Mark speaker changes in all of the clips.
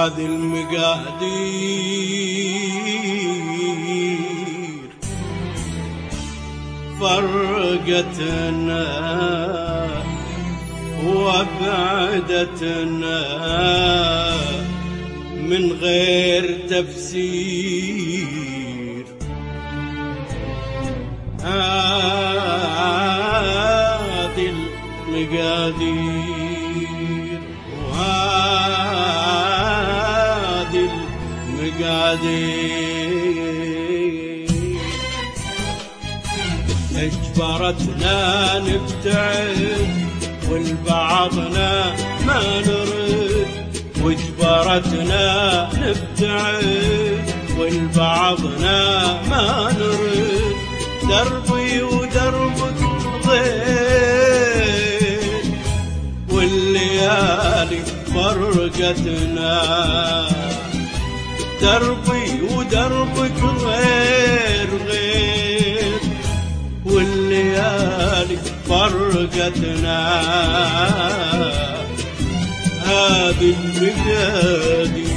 Speaker 1: هذه المقادير فرقتنا وابعدتنا من غير تفسير. هذه المقادير وهذه المقادير اجبرتنا نبتعد والبعضنا ما نرد، واجبرتنا نبتعد والبعضنا ما نرد. دربي ودربك غير والليالي فرقتنا، دربي ودربك غير والليالي فرقتنا. هذه المقادير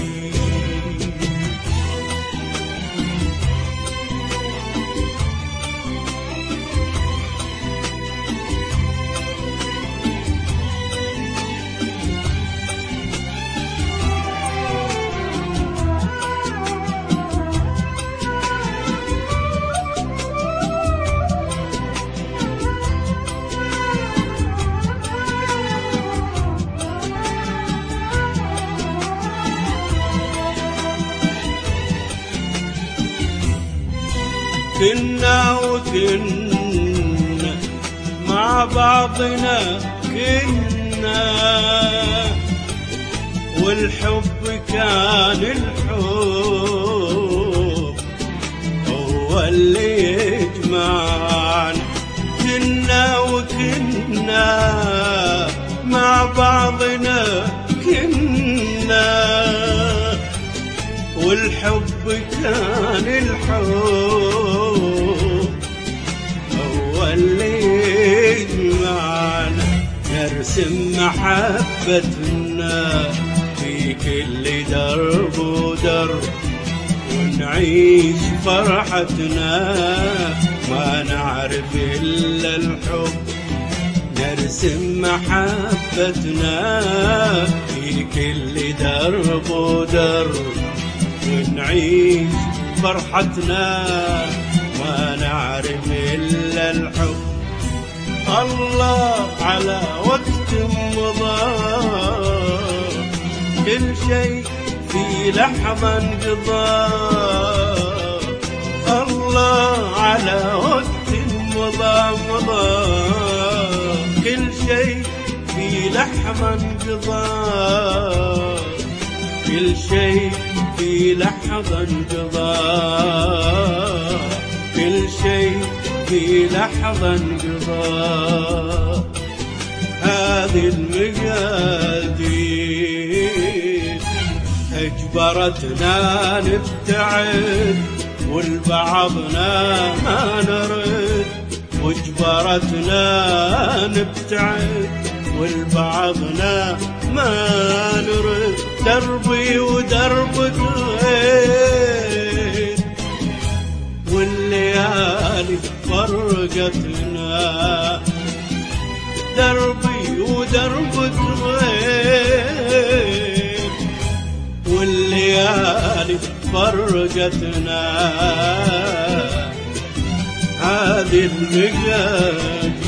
Speaker 1: كنا وكنا مع بعضنا كنا، والحب كان الحب هو اللي يجمعنا. كنا وكنا مع بعضنا كنا، والحب كان الحب هو اللي يجمعنا. نرسم محبتنا في كل درب ودرب، ونعيش فرحتنا ما نعرف إلا الحب. نرسم محبتنا في كل درب ودرب، ونعيش فرحتنا ما نعرف إلا الحب. الله على وقت مضى كل شيء في لحظة انقضى. الله على وقت مضى كل شيء في لحظة انقضى. كل شيء في لحظة انقضى. كل شيء في لحظة انقضى. هذه المقادير اجبرتنا نبتعد والبعضنا ما نرد، واجبرتنا نبتعد والبعضنا ما نرد. دربي ودربك غير والليالي فرقتنا. دربي ودربك غير والليالي فرقتنا. هذه المقادير